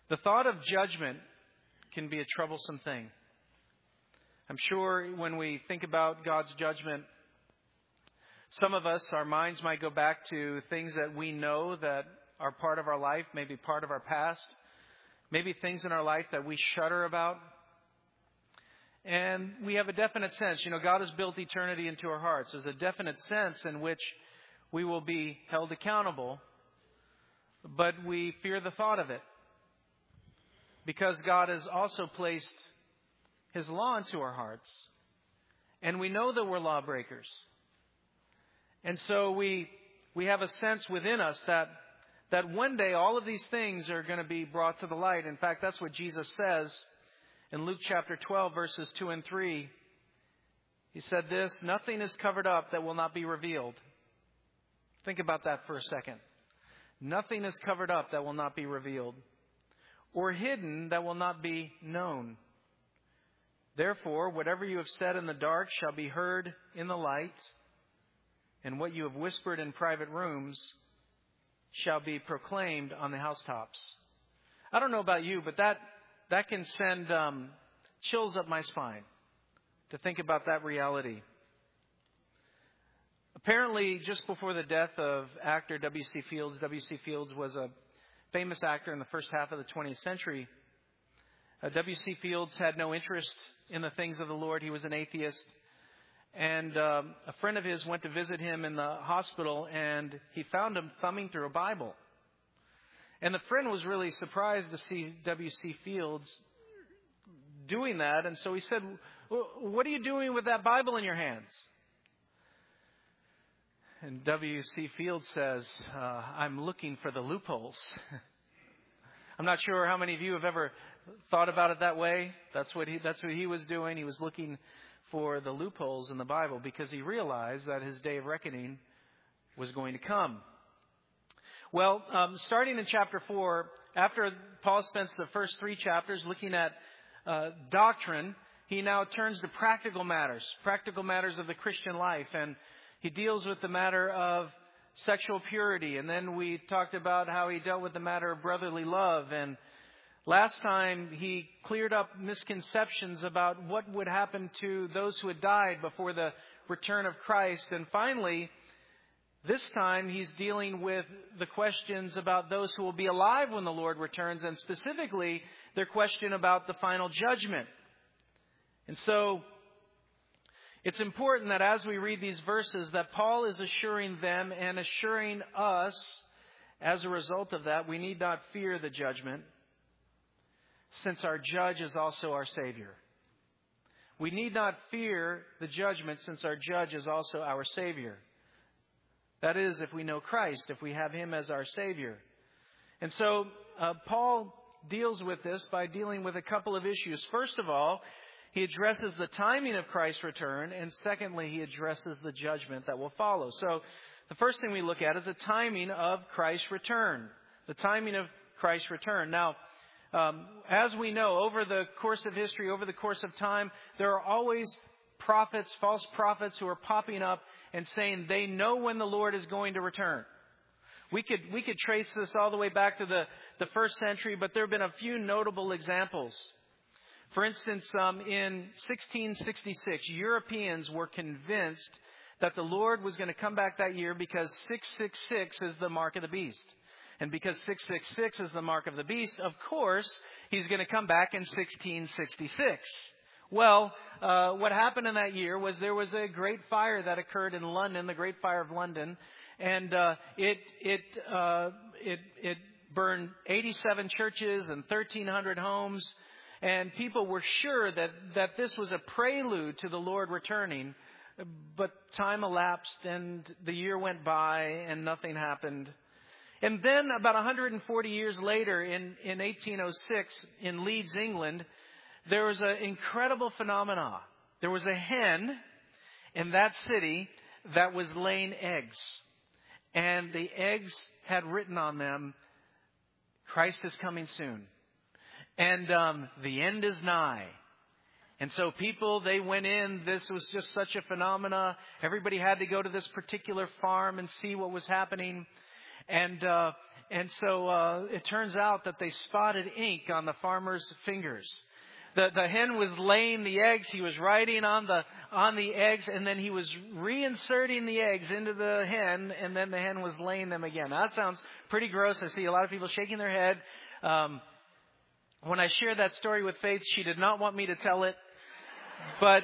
The thought of judgment can be a troublesome thing. I'm sure when we think about God's judgment, some of us, our minds might go back to things that we know that are part of our life, maybe part of our past, maybe things in our life that we shudder about. And we have a definite sense, God has built eternity into our hearts. There's a definite sense in which we will be held accountable, but we fear the thought of it. Because God has also placed His law into our hearts. And we know that we're lawbreakers. And so we have a sense within us that one day all of these things are going to be brought to the light. In fact, that's what Jesus says in Luke chapter 12, verses 2 and 3. He said this, "Nothing is covered up that will not be revealed." Think about that for a second. Nothing is covered up that will not be revealed, or hidden that will not be known. Therefore, whatever you have said in the dark shall be heard in the light, and what you have whispered in private rooms shall be proclaimed on the housetops. I don't know about you, but that can send chills up my spine to think about that reality. Apparently, just before the death of actor W.C. Fields, W.C. Fields was a famous actor in the first half of the 20th century. W.C. Fields had no interest in the things of the Lord. He was an atheist. And a friend of his went to visit him in the hospital, and he found him thumbing through a Bible. And the friend was really surprised to see W.C. Fields doing that. And so he said, "What are you doing with that Bible in your hands?" And W.C. Fields says, "I'm looking for the loopholes." I'm not sure how many of you have ever thought about it that way. That's what he was doing. He was looking for the loopholes in the Bible because he realized that his day of reckoning was going to come. Well, starting in chapter 4, after Paul spends the first 3 chapters looking at doctrine, he now turns to practical matters of the Christian life. And he deals with the matter of sexual purity. And then we talked about how he dealt with the matter of brotherly love. And last time he cleared up misconceptions about what would happen to those who had died before the return of Christ. And finally, this time he's dealing with the questions about those who will be alive when the Lord returns, and specifically their question about the final judgment. And so it's important that as we read these verses that Paul is assuring them and assuring us as a result of that, we need not fear the judgment, since our judge is also our Savior. We need not fear the judgment, since our judge is also our Savior. That is, if we know Christ, if we have Him as our Savior. And so Paul deals with this by dealing with a couple of issues. First of all, he addresses the timing of Christ's return, and secondly, he addresses the judgment that will follow. So the first thing we look at is the timing of Christ's return. The timing of Christ's return. Now, as we know, over the course of history, over the course of time, there are always prophets, false prophets, who are popping up and saying they know when the Lord is going to return. We could trace this all the way back to the first century, but there have been a few notable examples. For instance, in 1666, Europeans were convinced that the Lord was going to come back that year because 666 is the mark of the beast. And because 666 is the mark of the beast, of course, He's going to come back in 1666. Well, what happened in that year was there was a great fire that occurred in London, the Great Fire of London, and it burned 87 churches and 1,300 homes, and people were sure that this was a prelude to the Lord returning. But time elapsed, and the year went by, and nothing happened. And then about 140 years later, in 1806, in Leeds, England, there was an incredible phenomenon. There was a hen in that city that was laying eggs. And the eggs had written on them, "Christ is coming soon. And the end is nigh." And so people, they went in. This was just such a phenomena. Everybody had to go to this particular farm and see what was happening. And it turns out that they spotted ink on the farmer's fingers. The hen was laying the eggs. He was writing on the eggs, and then he was reinserting the eggs into the hen, and then the hen was laying them again. Now, that sounds pretty gross. I see a lot of people shaking their head. When I shared that story with Faith, she did not want me to tell it, but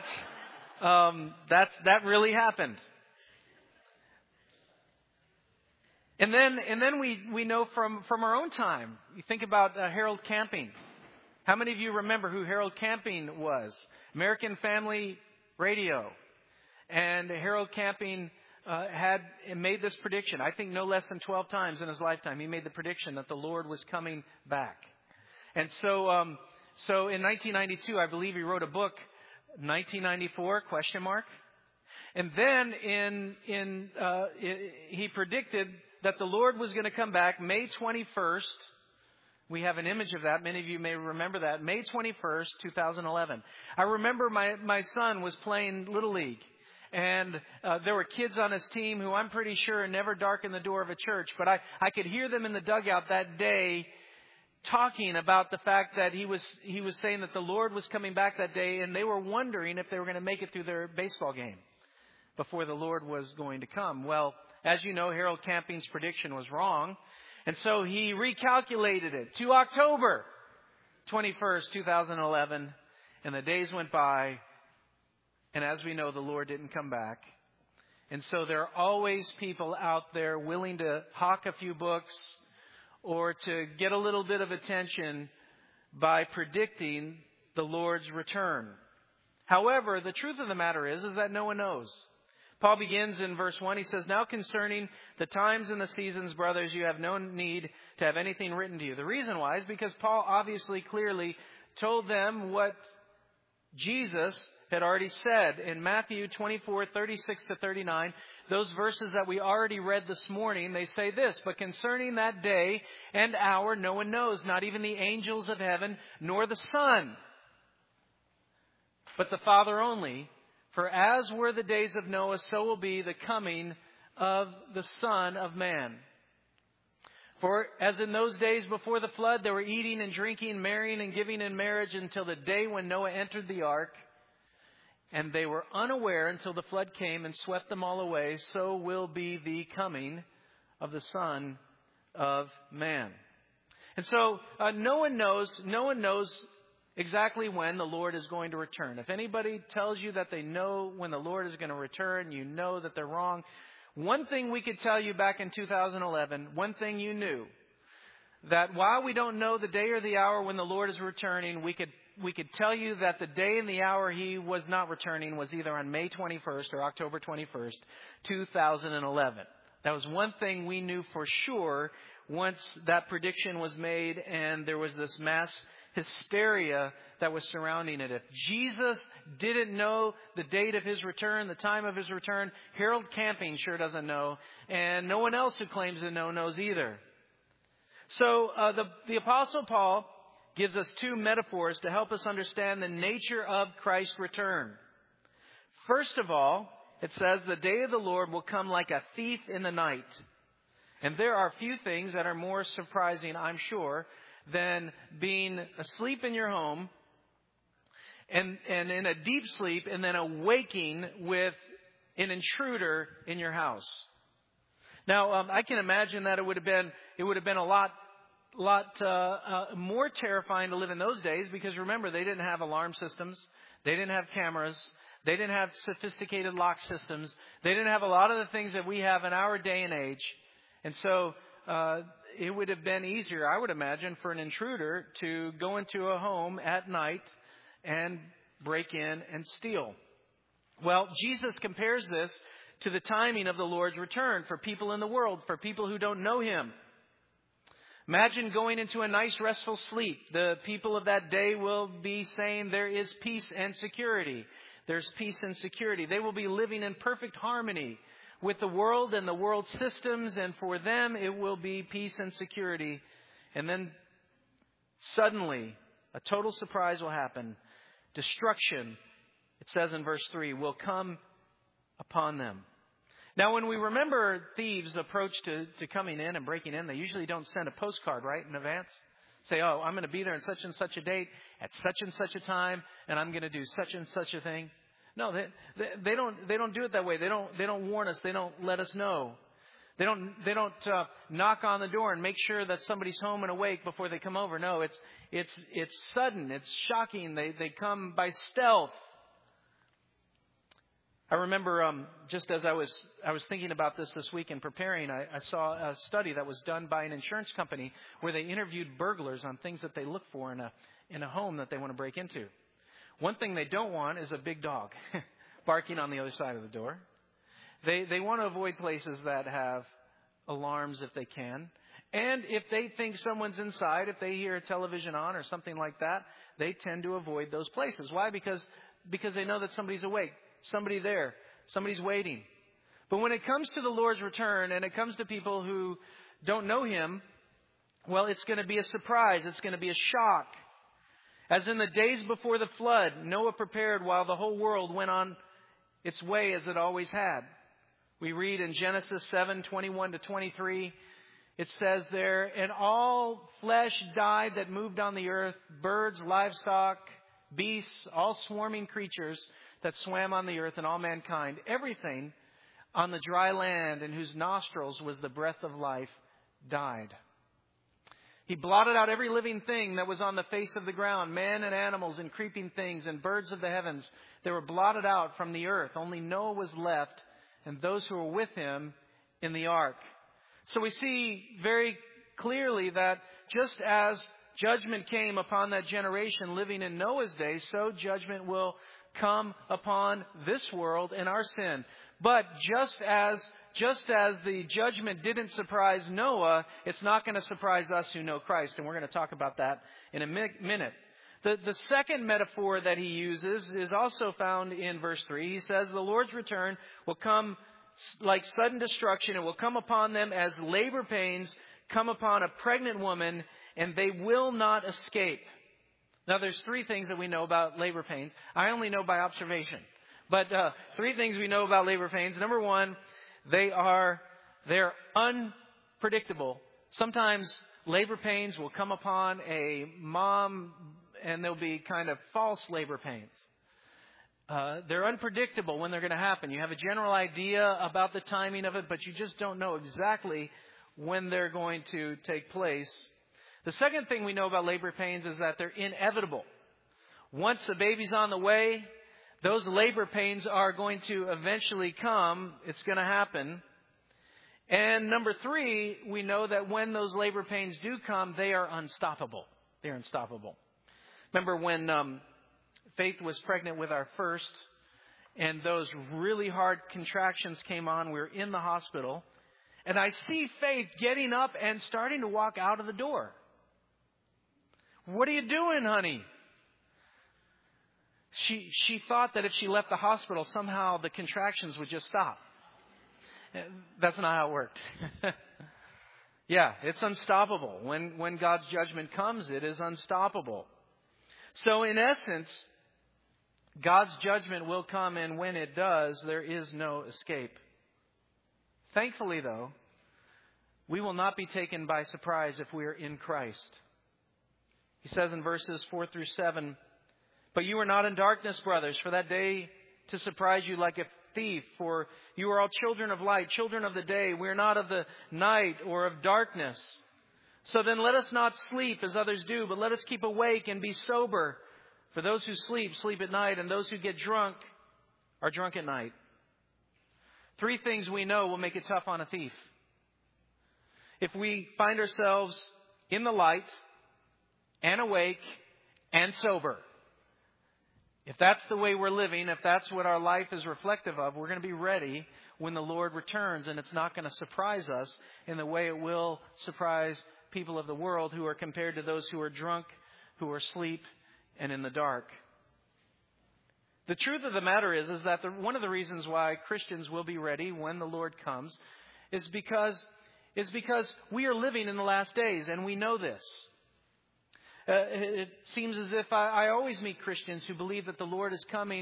that really happened. And then we know from our own time. You think about Harold Camping. How many of you remember who Harold Camping was? American Family Radio. And Harold Camping had made this prediction. I think no less than 12 times in his lifetime. He made the prediction that the Lord was coming back. And so in 1992, I believe he wrote a book, 1994, ? And then he predicted that the Lord was going to come back May 21st. We have an image of that. Many of you may remember that. May 21st, 2011. I remember my son was playing Little League. And there were kids on his team who I'm pretty sure never darkened the door of a church. But I could hear them in the dugout that day talking about the fact that he was saying that the Lord was coming back that day. And they were wondering if they were going to make it through their baseball game before the Lord was going to come. Well, as you know, Harold Camping's prediction was wrong. And so he recalculated it to October 21st, 2011. And the days went by. And as we know, the Lord didn't come back. And so there are always people out there willing to hawk a few books or to get a little bit of attention by predicting the Lord's return. However, the truth of the matter is that no one knows. Paul begins in verse 1. He says, "Now concerning the times and the seasons, brothers, you have no need to have anything written to you." The reason why is because Paul obviously clearly told them what Jesus had already said in Matthew 24:36-39. Those verses that we already read this morning, they say this: "But concerning that day and hour, no one knows, not even the angels of heaven, nor the Son, but the Father only. For as were the days of Noah, so will be the coming of the Son of Man. For as in those days before the flood, they were eating and drinking, marrying and giving in marriage until the day when Noah entered the ark. And they were unaware until the flood came and swept them all away. So will be the coming of the Son of Man." And so no one knows exactly when the Lord is going to return. If anybody tells you that they know when the Lord is going to return, you know that they're wrong. One thing we could tell you back in 2011, one thing you knew, that while we don't know the day or the hour when the Lord is returning, we could tell you that the day and the hour He was not returning was either on May 21st or October 21st, 2011. That was one thing we knew for sure once that prediction was made and there was this mass hysteria that was surrounding it. If Jesus didn't know the date of His return, the time of His return, Harold Camping sure doesn't know, and no one else who claims to know knows either. So the Apostle Paul gives us two metaphors to help us understand the nature of Christ's return. First of all, it says the day of the Lord will come like a thief in the night. And there are few things that are more surprising, I'm sure, than being asleep in your home and in a deep sleep and then awaking with an intruder in your house. Now, I can imagine that it would have been a lot more terrifying to live in those days because remember, they didn't have alarm systems, they didn't have cameras, they didn't have sophisticated lock systems, they didn't have a lot of the things that we have in our day and age, and so it would have been easier, I would imagine, for an intruder to go into a home at night and break in and steal. Well, Jesus compares this to the timing of the Lord's return for people in the world, for people who don't know Him. Imagine going into a nice restful sleep. The people of that day will be saying there is peace and security. There's peace and security. They will be living in perfect harmony with the world and the world systems, and for them it will be peace and security. And then suddenly a total surprise will happen. Destruction, it says in verse 3, will come upon them. Now, when we remember thieves' approach to coming in and breaking in, they usually don't send a postcard, right, in advance. Say, oh, I'm going to be there on such and such a date at such and such a time, and I'm going to do such and such a thing. No, they don't do it that way. They don't warn us. They don't let us know. They don't knock on the door and make sure that somebody's home and awake before they come over. No, it's sudden. It's shocking. They come by stealth. I remember just as I was thinking about this week and preparing, I saw a study that was done by an insurance company where they interviewed burglars on things that they look for in a home that they want to break into. One thing they don't want is a big dog barking on the other side of the door. They want to avoid places that have alarms if they can. And if they think someone's inside, if they hear a television on or something like that, they tend to avoid those places. Why? Because they know that somebody's awake. Somebody there. Somebody's waiting. But when it comes to the Lord's return and it comes to people who don't know Him, well, it's going to be a surprise. It's going to be a shock. As in the days before the flood, Noah prepared while the whole world went on its way as it always had. We read in Genesis 7:21-23, it says there, and all flesh died that moved on the earth, birds, livestock, beasts, all swarming creatures that swam on the earth, and all mankind. Everything on the dry land in whose nostrils was the breath of life died. He blotted out every living thing that was on the face of the ground, man and animals and creeping things and birds of the heavens. They were blotted out from the earth. Only Noah was left and those who were with him in the ark. So we see very clearly that just as judgment came upon that generation living in Noah's day, so judgment will come upon this world and our sin. But just as the judgment didn't surprise Noah, it's not going to surprise us who know Christ. And we're going to talk about that in a minute. The second metaphor that he uses is also found in verse 3. He says, the Lord's return will come like sudden destruction. It will come upon them as labor pains come upon a pregnant woman, and they will not escape. Now, there's three things that we know about labor pains. I only know by observation. But three things we know about labor pains. Number one, they're unpredictable. Sometimes labor pains will come upon a mom, and they'll be kind of false labor pains. They're unpredictable when they're going to happen. You have a general idea about the timing of it, but you just don't know exactly when they're going to take place. The second thing we know about labor pains is that they're inevitable. Once a baby's on the way, those labor pains are going to eventually come. It's going to happen. And number three, we know that when those labor pains do come, they are unstoppable. They're unstoppable. Remember when Faith was pregnant with our first, and those really hard contractions came on. We were in the hospital. And I see Faith getting up and starting to walk out of the door. What are you doing, honey? She thought that if she left the hospital, somehow the contractions would just stop. That's not how it worked. Yeah, it's unstoppable. When God's judgment comes, it is unstoppable. So in essence, God's judgment will come, and when it does, there is no escape. Thankfully, though, we will not be taken by surprise if we are in Christ. He says in verses 4-7, but you are not in darkness, brothers, for that day to surprise you like a thief. For you are all children of light, children of the day. We are not of the night or of darkness. So then let us not sleep as others do, but let us keep awake and be sober. For those who sleep, sleep at night, and those who get drunk are drunk at night. Three things we know will make it tough on a thief. If we find ourselves in the light and awake and sober. If that's the way we're living, if that's what our life is reflective of, we're going to be ready when the Lord returns, and it's not going to surprise us in the way it will surprise people of the world who are compared to those who are drunk, who are asleep, and in the dark. The truth of the matter is that one of the reasons why Christians will be ready when the Lord comes is because we are living in the last days, and we know this. It seems as if I always meet Christians who believe that the Lord is coming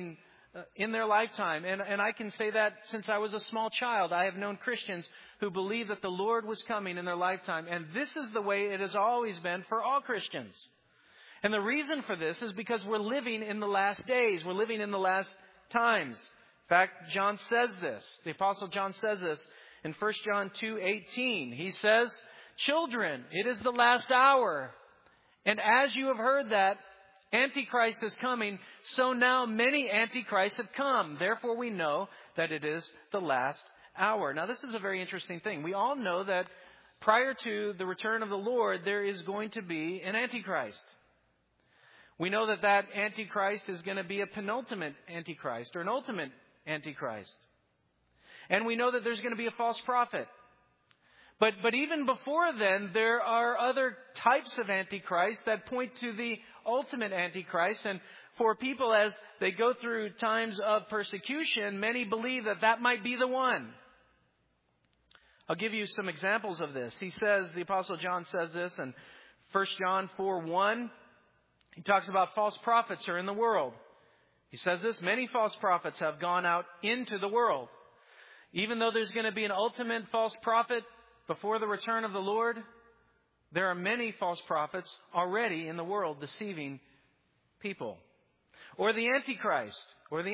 in their lifetime. And I can say that since I was a small child. I have known Christians who believe that the Lord was coming in their lifetime. And this is the way it has always been for all Christians. And the reason for this is because we're living in the last days. We're living in the last times. In fact, John says this. The Apostle John says this in 1 John 2:18. He says, "Children, it is the last hour. And as you have heard that Antichrist is coming, so now many Antichrists have come. Therefore we know that it is the last hour." Now this is a very interesting thing. We all know that prior to the return of the Lord, there is going to be an Antichrist. We know that that Antichrist is going to be a penultimate Antichrist or an ultimate Antichrist. And we know that there's going to be a false prophet. But even before then, there are other types of Antichrist that point to the ultimate Antichrist. And for people as they go through times of persecution, many believe that that might be the one. I'll give you some examples of this. He says, the Apostle John says this in 1 John 4:1. He talks about false prophets are in the world. He says this, "Many false prophets have gone out into the world." Even though there's going to be an ultimate false prophet before the return of the Lord, there are many false prophets already in the world deceiving people. Or the Antichrist.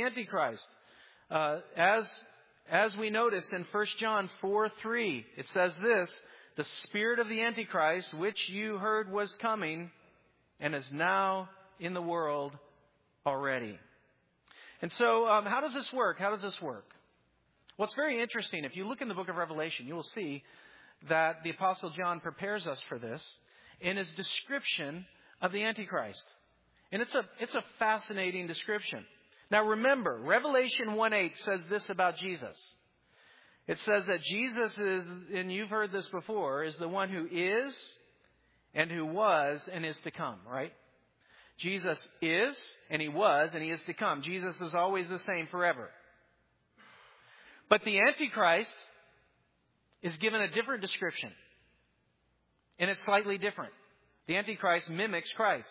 As we notice in 1 John 4:3, it says this, "The spirit of the Antichrist, which you heard was coming, and is now in the world already." And so, how does this work? Well, it's very interesting. If you look in the book of Revelation, you will see that the Apostle John prepares us for this in his description of the Antichrist. And it's a fascinating description. Now remember, Revelation 1:8 says this about Jesus. It says that Jesus is, and you've heard this before, is the one who is and who was and is to come, right? Jesus is, and he was, and he is to come. Jesus is always the same forever. But the Antichrist is given a different description. And it's slightly different. The Antichrist mimics Christ.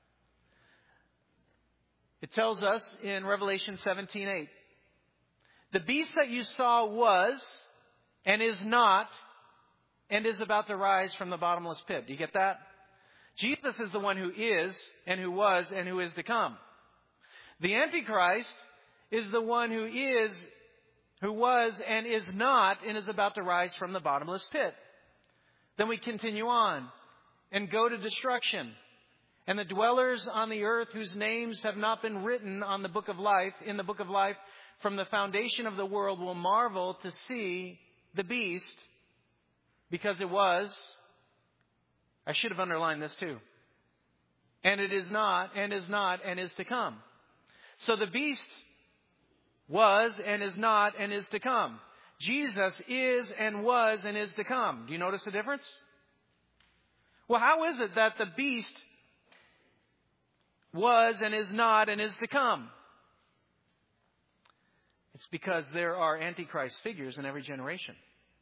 It tells us in Revelation 17:8, "The beast that you saw was and is not and is about to rise from the bottomless pit." Do you get that? Jesus is the one who is and who was and who is to come. The Antichrist is the one who is, who was and is not and is about to rise from the bottomless pit. Then we continue on and go to destruction. "And the dwellers on the earth whose names have not been written on the book of life, in the book of life from the foundation of the world will marvel to see the beast, because it was," I should have underlined this too, "and it is not, and is not, and is to come." So the beast was and is not and is to come. Jesus is and was and is to come. Do you notice the difference? Well, how is it that the beast was and is not and is to come? It's because there are Antichrist figures in every generation.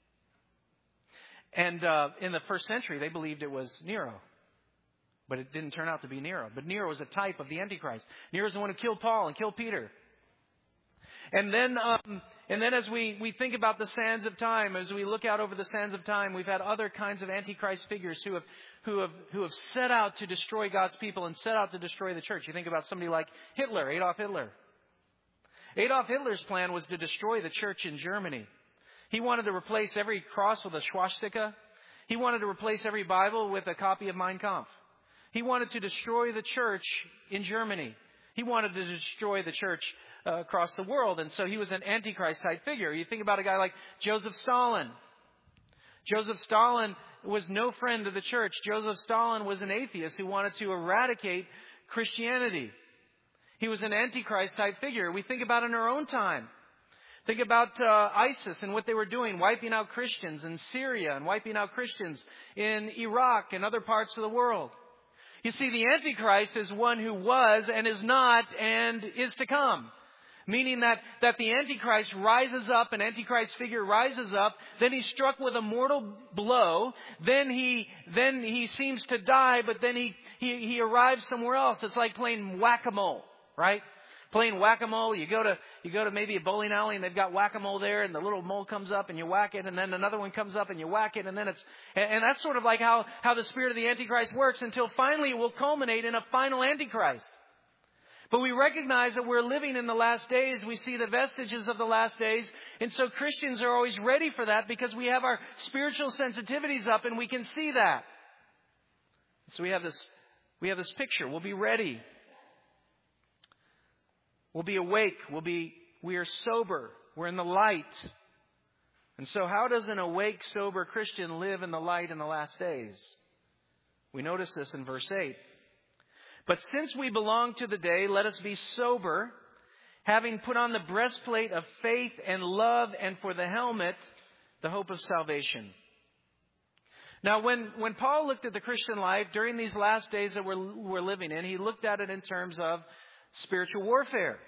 And in the first century, they believed it was Nero. But it didn't turn out to be Nero. But Nero was a type of the Antichrist. Nero is the one who killed Paul and killed Peter. And then as we think about the sands of time, as we look out over the sands of time, we've had other kinds of Antichrist figures who have set out to destroy God's people and set out to destroy the church. You think about somebody like Hitler, Adolf Hitler. Adolf Hitler's plan was to destroy the church in Germany. He wanted to replace every cross with a swastika. He wanted to replace every Bible with a copy of Mein Kampf. He wanted to destroy the church in Germany. He wanted to destroy the church across the world. And so he was an Antichrist type figure. You think about a guy like Joseph Stalin. Joseph Stalin was no friend of the church. Joseph Stalin was an atheist who wanted to eradicate Christianity. He was an Antichrist type figure. We think about in our own time. Think about ISIS and what they were doing, wiping out Christians in Syria and wiping out Christians in Iraq and other parts of the world. You see, the Antichrist is one who was and is not and is to come. Meaning that the Antichrist rises up, an Antichrist figure rises up, then he's struck with a mortal blow, then he seems to die, but then he arrives somewhere else. It's like playing whack-a-mole, right? playing whack-a-mole. You go to maybe a bowling alley and they've got whack-a-mole there, and the little mole comes up and you whack it, and then another one comes up and you whack it, and then and that's sort of like how the spirit of the Antichrist works, until finally it will culminate in a final Antichrist. But we recognize that we're living in the last days. We see the vestiges of the last days. And so Christians are always ready for that because we have our spiritual sensitivities up and we can see that. So we have this picture. We'll be ready. We'll be awake. We are sober. We're in the light. And so how does an awake, sober Christian live in the light in the last days? We notice this in verse 8. But since we belong to the day, let us be sober, having put on the breastplate of faith and love, and for the helmet, the hope of salvation. Now, when Paul looked at the Christian life during these last days that we're living in, he looked at it in terms of spiritual warfare.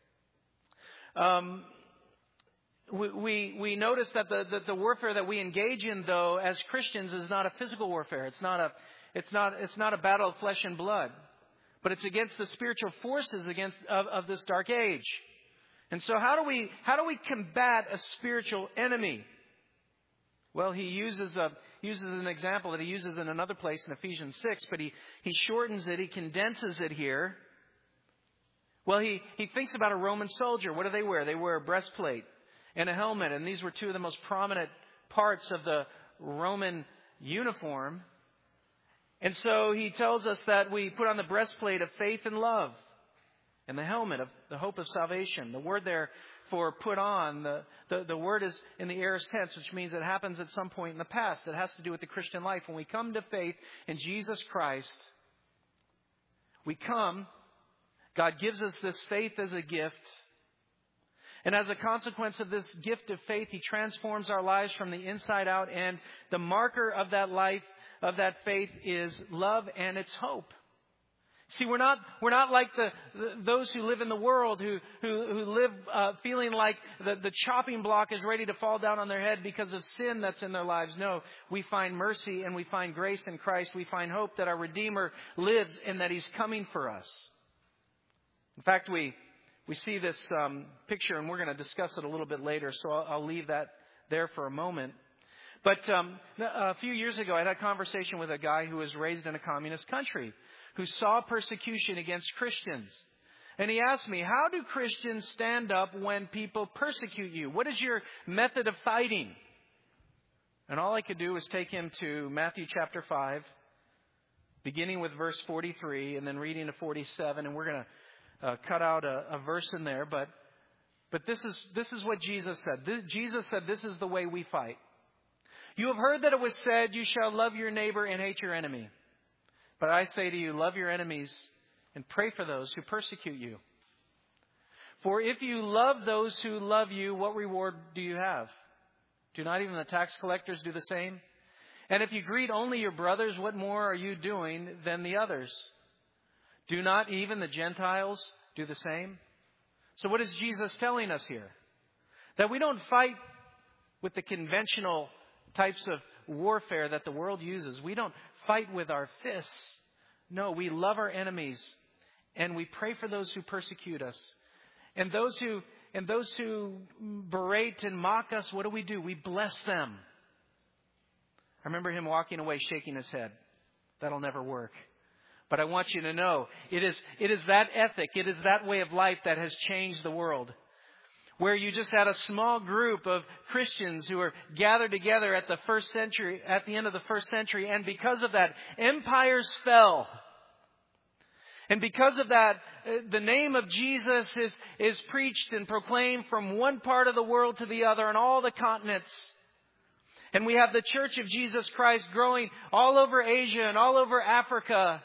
We notice that the warfare that we engage in, though, as Christians, is not a physical warfare. It's not a battle of flesh and blood. But it's against the spiritual forces of this dark age. And so how do we combat a spiritual enemy? Well, he uses an example that he uses in another place in Ephesians 6, but he shortens it, he condenses it here. Well, he thinks about a Roman soldier. What do they wear? They wear a breastplate and a helmet, and these were two of the most prominent parts of the Roman uniform. And so he tells us that we put on the breastplate of faith and love, and the helmet of the hope of salvation. The word there for put on, the word is in the aorist tense, which means it happens at some point in the past. It has to do with the Christian life. When we come to faith in Jesus Christ, God gives us this faith as a gift. And as a consequence of this gift of faith, He transforms our lives from the inside out. And the marker of that life, of that faith, is love and its hope. See, we're not like those who live in the world who live feeling like the chopping block is ready to fall down on their head because of sin that's in their lives. No, we find mercy and we find grace in Christ. We find hope that our Redeemer lives and that He's coming for us. In fact, we see this picture, and we're going to discuss it a little bit later, so I'll leave that there for a moment. But a few years ago, I had a conversation with a guy who was raised in a communist country, who saw persecution against Christians. And he asked me, how do Christians stand up when people persecute you? What is your method of fighting? And all I could do was take him to Matthew chapter 5, beginning with verse 43, and then reading to 47, and we're going to cut out a verse in there, but this is what Jesus said. Jesus said, this is the way we fight. You have heard that it was said, you shall love your neighbor and hate your enemy. But I say to you, love your enemies and pray for those who persecute you. For if you love those who love you, what reward do you have? Do not even the tax collectors do the same? And if you greet only your brothers, what more are you doing than the others? Do not even the Gentiles do the same? So what is Jesus telling us here? That we don't fight with the conventional types of warfare that the world uses. We don't fight with our fists. No, we love our enemies and we pray for those who persecute us. And those who berate and mock us, what do? We bless them. I remember him walking away shaking his head. That'll never work. But I want you to know, it is that ethic, it is that way of life that has changed the world. Where you just had a small group of Christians who were gathered together at the end of the first century, and because of that, empires fell. And because of that, the name of Jesus is preached and proclaimed from one part of the world to the other on all the continents. And we have the Church of Jesus Christ growing all over Asia and all over Africa,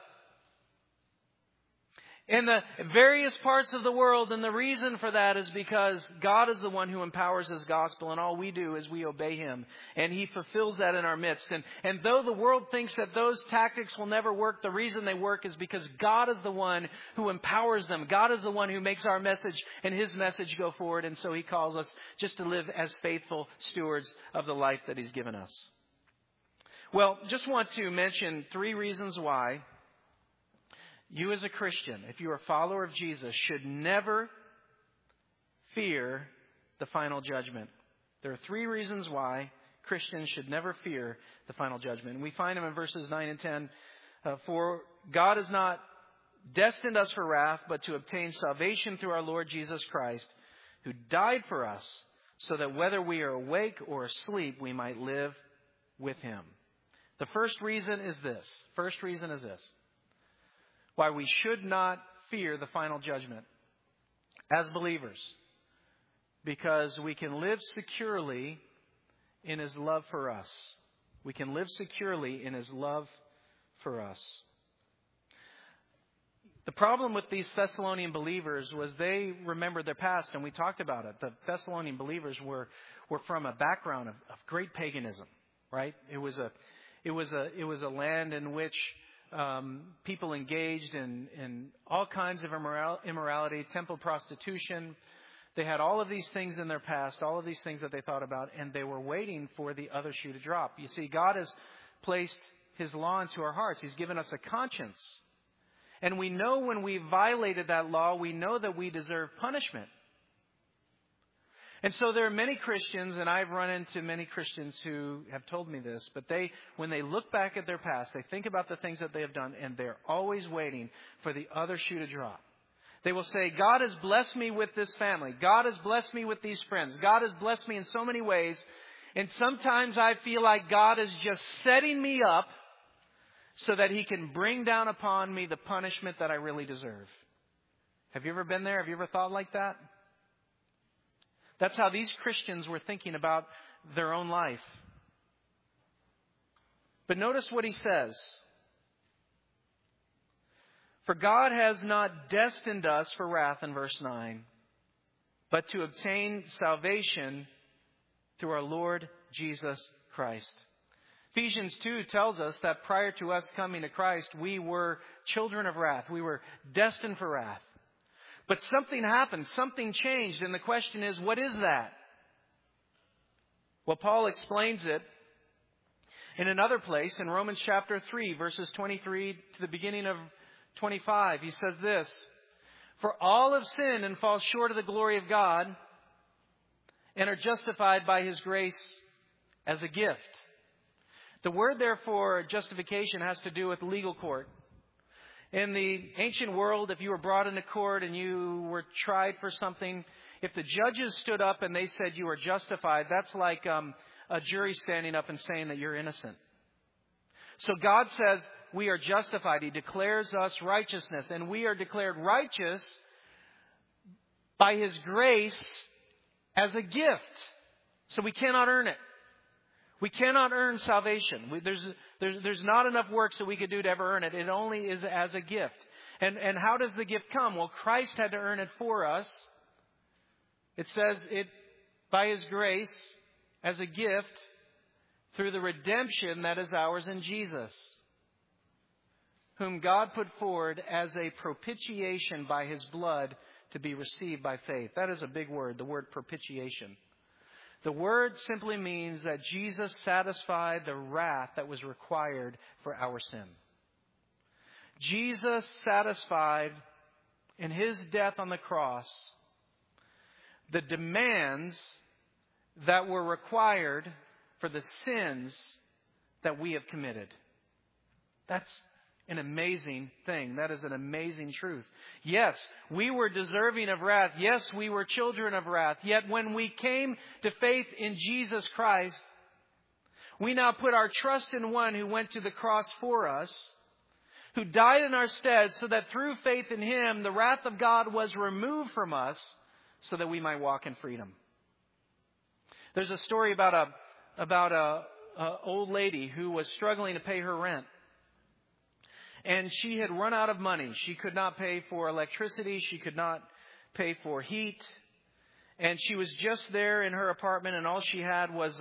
in the various parts of the world. And the reason for that is because God is the one who empowers His gospel, and all we do is we obey Him, and He fulfills that in our midst. And though the world thinks that those tactics will never work, the reason they work is because God is the one who empowers them. God is the one who makes our message and His message go forward. And so He calls us just to live as faithful stewards of the life that He's given us. Well, just want to mention 3 reasons why you as a Christian, if you're a follower of Jesus, should never fear the final judgment. There are 3 reasons why Christians should never fear the final judgment. And we find them in verses 9 and 10. For God has not destined us for wrath, but to obtain salvation through our Lord Jesus Christ, who died for us, so that whether we are awake or asleep, we might live with Him. The first reason is this. Why we should not fear the final judgment as believers. Because we can live securely in His love for us. We can live securely in His love for us. The problem with these Thessalonian believers was they remembered their past, and we talked about it. The Thessalonian believers were from a background of great paganism, right? It was a land in which people engaged in all kinds of immorality, temple prostitution. They had all of these things in their past, all of these things that they thought about, and they were waiting for the other shoe to drop. You see, God has placed His law into our hearts. He's given us a conscience. And we know when we violated that law, we know that we deserve punishment. And so there are many Christians, and I've run into many Christians who have told me this, but when they look back at their past, they think about the things that they have done, and they're always waiting for the other shoe to drop. They will say, God has blessed me with this family. God has blessed me with these friends. God has blessed me in so many ways. And sometimes I feel like God is just setting me up so that He can bring down upon me the punishment that I really deserve. Have you ever been there? Have you ever thought like that? That's how these Christians were thinking about their own life. But notice what he says. For God has not destined us for wrath in verse 9, but to obtain salvation through our Lord Jesus Christ. Ephesians 2 tells us that prior to us coming to Christ, we were children of wrath. We were destined for wrath. But something happened. Something changed. And the question is, what is that? Well, Paul explains it in another place in Romans chapter 3, verses 23 to the beginning of 25. He says this, for all have sinned and fall short of the glory of God and are justified by His grace as a gift. The word, therefore, justification has to do with legal court. In the ancient world, if you were brought into court and you were tried for something, if the judges stood up and they said you were justified, that's like a jury standing up and saying that you're innocent. So God says we are justified. He declares us righteousness, and we are declared righteous by His grace as a gift. So we cannot earn it. We cannot earn salvation. There's not enough works that we could do to ever earn it. It only is as a gift. And how does the gift come? Well, Christ had to earn it for us. It says it by His grace as a gift through the redemption that is ours in Jesus, whom God put forward as a propitiation by His blood to be received by faith. That is a big word, the word propitiation. The word simply means that Jesus satisfied the wrath that was required for our sin. Jesus satisfied in His death on the cross the demands that were required for the sins that we have committed. That's an amazing thing. That is an amazing truth. Yes, we were deserving of wrath. Yes, we were children of wrath. Yet when we came to faith in Jesus Christ, we now put our trust in one who went to the cross for us, who died in our stead, so that through faith in Him, the wrath of God was removed from us so that we might walk in freedom. There's a story about a old lady who was struggling to pay her rent. And she had run out of money. She could not pay for electricity. She could not pay for heat. And she was just there in her apartment, and all she had was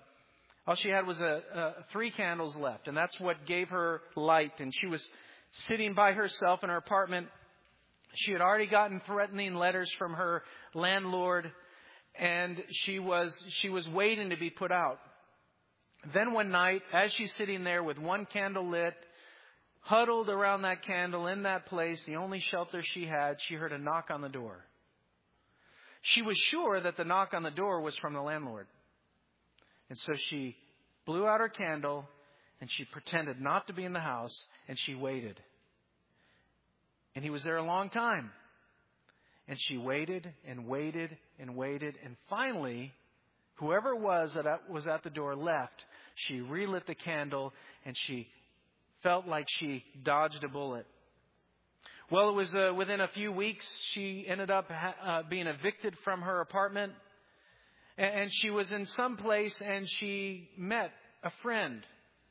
3 candles left, and that's what gave her light. And she was sitting by herself in her apartment. She had already gotten threatening letters from her landlord, and she was waiting to be put out. Then one night, as she's sitting there with one candle lit, huddled around that candle in that place, the only shelter she had, she heard a knock on the door. She was sure that the knock on the door was from the landlord. And so she blew out her candle and she pretended not to be in the house and she waited. And he was there a long time. And she waited and waited and waited. And finally, whoever it was that was at the door left. She relit the candle and she felt like she dodged a bullet. Well, it was within a few weeks, she ended up being evicted from her apartment. And she was in some place and she met a friend.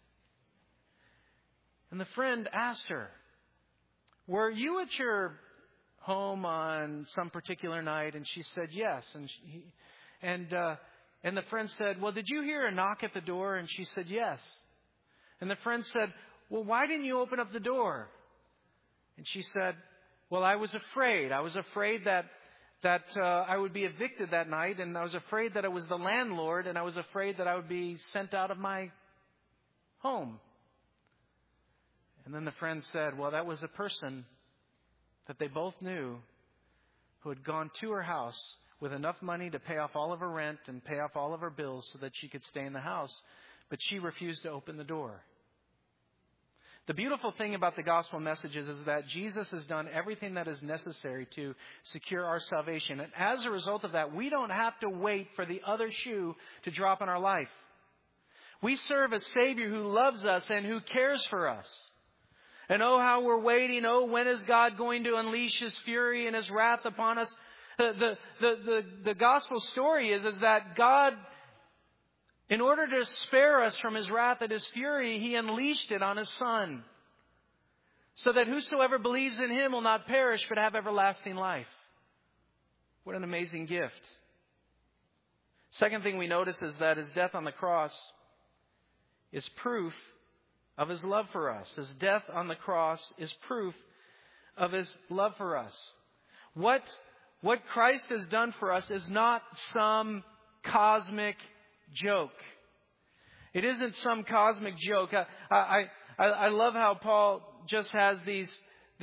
And the friend asked her, "Were you at your home on some particular night?" And she said, "Yes." And the friend said, "Well, did you hear a knock at the door?" And she said, "Yes." And the friend said, "Well, why didn't you open up the door?" And she said, "Well, I was afraid. I was afraid that I would be evicted that night, and I was afraid that it was the landlord, and I was afraid that I would be sent out of my home." And then the friend said, "Well, that was a person that they both knew who had gone to her house with enough money to pay off all of her rent and pay off all of her bills so that she could stay in the house, but she refused to open the door." The beautiful thing about the gospel messages is that Jesus has done everything that is necessary to secure our salvation. And as a result of that, we don't have to wait for the other shoe to drop in our life. We serve a Savior who loves us and who cares for us. And oh, how we're waiting. Oh, when is God going to unleash His fury and His wrath upon us? The gospel story is that God, in order to spare us from His wrath and His fury, He unleashed it on His Son, so that whosoever believes in Him will not perish but have everlasting life. What an amazing gift. Second thing we notice is that His death on the cross is proof of His love for us. His death on the cross is proof of His love for us. What Christ has done for us is not some cosmic joke. It isn't some cosmic joke. I love how Paul just has these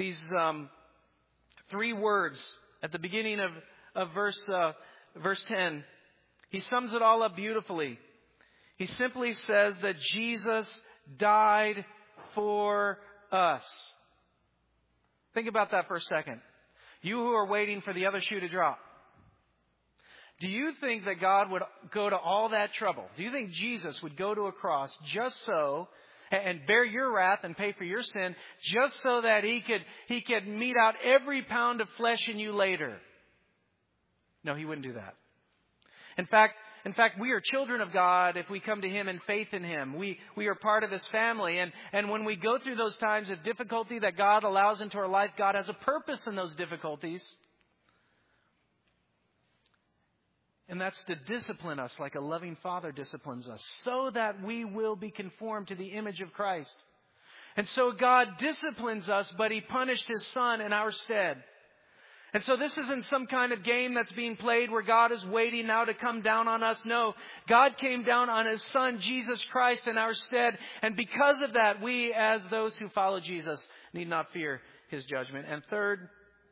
three words at the beginning of verse 10. He sums it all up beautifully. He simply says that Jesus died for us. Think about that for a second. You who are waiting for the other shoe to drop. Do you think that God would go to all that trouble? Do you think Jesus would go to a cross just so, and bear your wrath and pay for your sin, just so that He could mete out every pound of flesh in you later? No, He wouldn't do that. In fact, we are children of God if we come to Him in faith in Him. We are part of His family. And when we go through those times of difficulty that God allows into our life, God has a purpose in those difficulties. And that's to discipline us like a loving Father disciplines us, so that we will be conformed to the image of Christ. And so God disciplines us, but He punished His Son in our stead. And so this isn't some kind of game that's being played where God is waiting now to come down on us. No, God came down on His Son, Jesus Christ, in our stead. And because of that, we, as those who follow Jesus, need not fear His judgment. And third,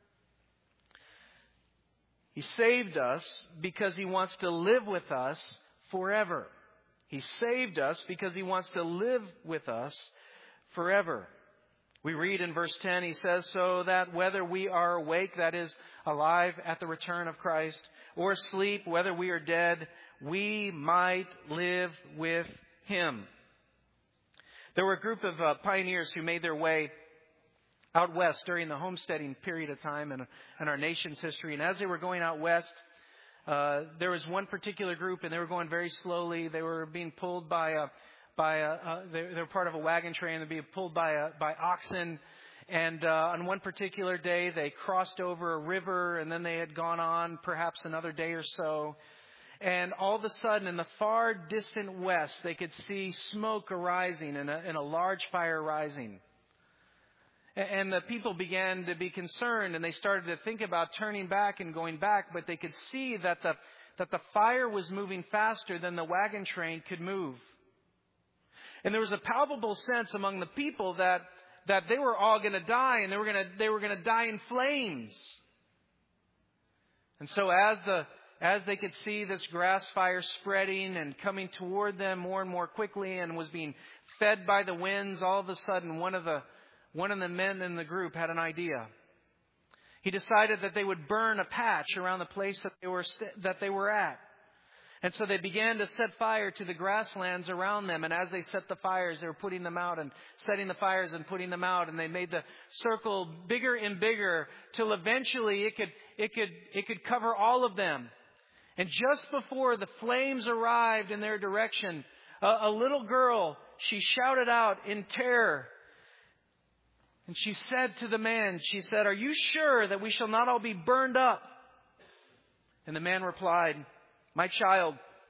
He saved us because He wants to live with us forever. He saved us because He wants to live with us forever. We read in verse 10, He says, so that whether we are awake, that is, alive at the return of Christ, or asleep, whether we are dead, we might live with Him. There were a group of pioneers who made their way out west during the homesteading period of time in our nation's history. And as they were going out west, there was one particular group, and they were going very slowly. They were being pulled they were part of a wagon train. They'd be pulled by oxen. And on one particular day, they crossed over a river, and then they had gone on perhaps another day or so. And all of a sudden, in the far distant west, they could see smoke arising and a large fire rising. And the people began to be concerned, and they started to think about turning back and going back. But they could see that the fire was moving faster than the wagon train could move. And there was a palpable sense among the people that that they were all going to die, and they were going to die in flames. And so as they could see this grass fire spreading and coming toward them more and more quickly and was being fed by the winds, all of a sudden one of the men in the group had an idea. He decided that they would burn a patch around the place that they were at. And so they began to set fire to the grasslands around them. And as they set the fires, they were putting them out and setting the fires and putting them out. And they made the circle bigger and bigger till eventually it could cover all of them. And just before the flames arrived in their direction, a little girl, she shouted out in terror. And she said to the man, she said, "Are you sure that we shall not all be burned up?" And the man replied, "My child,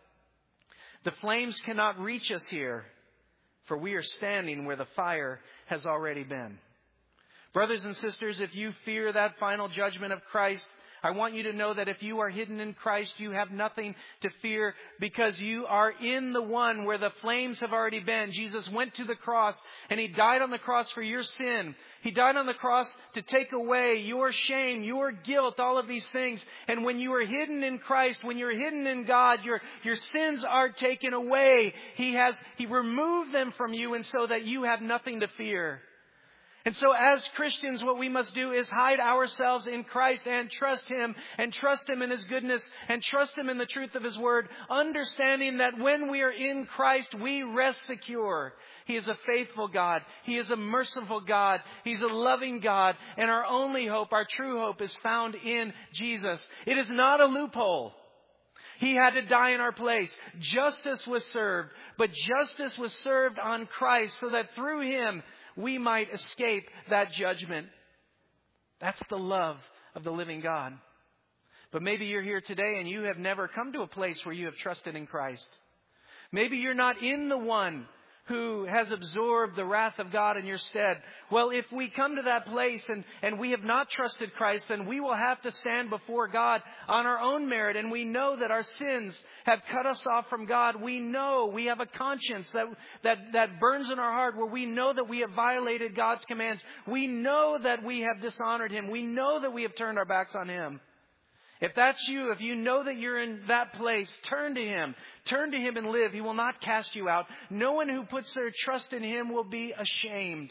the flames cannot reach us here, for we are standing where the fire has already been." Brothers and sisters, if you fear that final judgment of Christ, I want you to know that if you are hidden in Christ, you have nothing to fear because you are in the one where the flames have already been. Jesus went to the cross and He died on the cross for your sin. He died on the cross to take away your shame, your guilt, all of these things. And when you are hidden in Christ, when you're hidden in God, your sins are taken away. He removed them from you, and so that you have nothing to fear. And so as Christians, what we must do is hide ourselves in Christ and trust Him in His goodness and trust Him in the truth of His Word, understanding that when we are in Christ, we rest secure. He is a faithful God. He is a merciful God. He's a loving God. And our only hope, our true hope, is found in Jesus. It is not a loophole. He had to die in our place. Justice was served, but justice was served on Christ so that through Him, we might escape that judgment. That's the love of the living God. But maybe you're here today and you have never come to a place where you have trusted in Christ. Maybe you're not in the one who has absorbed the wrath of God in your stead. Well, if we come to that place and we have not trusted Christ, then we will have to stand before God on our own merit. And we know that our sins have cut us off from God. We know we have a conscience that burns in our heart, where we know that we have violated God's commands. We know that we have dishonored Him. We know that we have turned our backs on Him. If that's you, if you know that you're in that place, turn to Him. Turn to Him and live. He will not cast you out. No one who puts their trust in Him will be ashamed,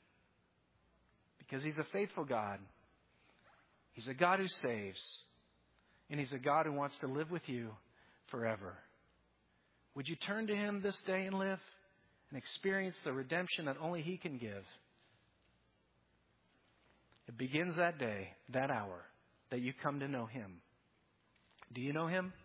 because He's a faithful God. He's a God who saves. And He's a God who wants to live with you forever. Would you turn to Him this day and live and experience the redemption that only He can give? It begins that day, that hour, that you come to know Him. Do you know Him?